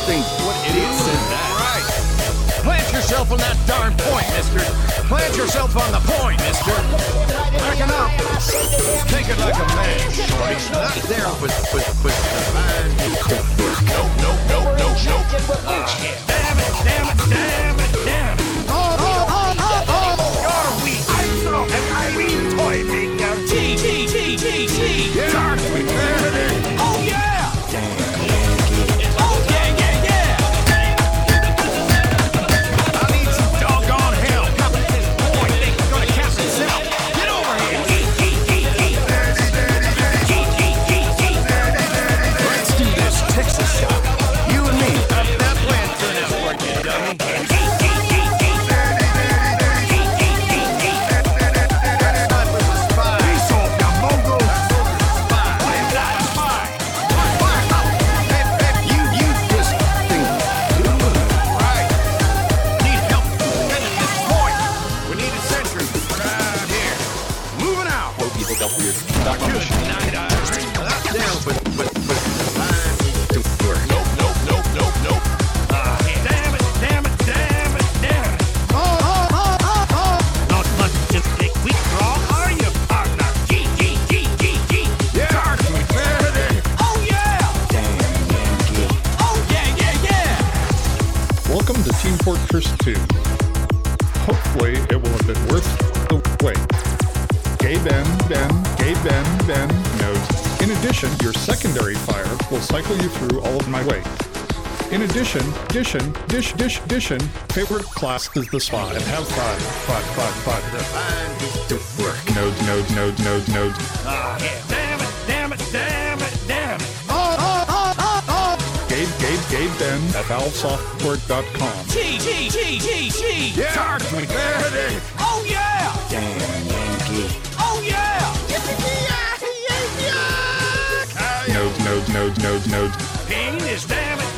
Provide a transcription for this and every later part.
think. What idiot said that? Right. Plant yourself on that darn point, mister. Plant yourself on the point, mister. Backing up. Take it like a man, shorty. Not there with divine footwork. Nope. Damn it. You're weak. I'm so and toy maker. T. Yeah. Dark with clarity. Oh, yeah. I need some doggone help. This boy thinks he's gonna catch himself. Get over here. Let's do this Texas shot. You and me. That plan turned out for you, dummy. Welcome to Team Fortress 2. Hopefully it will have been worth the wait. Gay Ben knows. In addition, your secondary fire will cycle you through all of my weight. In addition, favorite class is the spa and have fun. Nodes. Damn it. Gabe Ben at valvesoftware.com. T. Yeah. Target. Oh, yeah. Damn, Yankee. Oh, yeah. Nodes. Pain is damn it.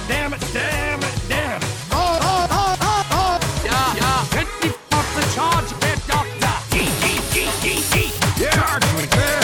Yeah. Get me off the charge, bed doctor. Yeah. Target.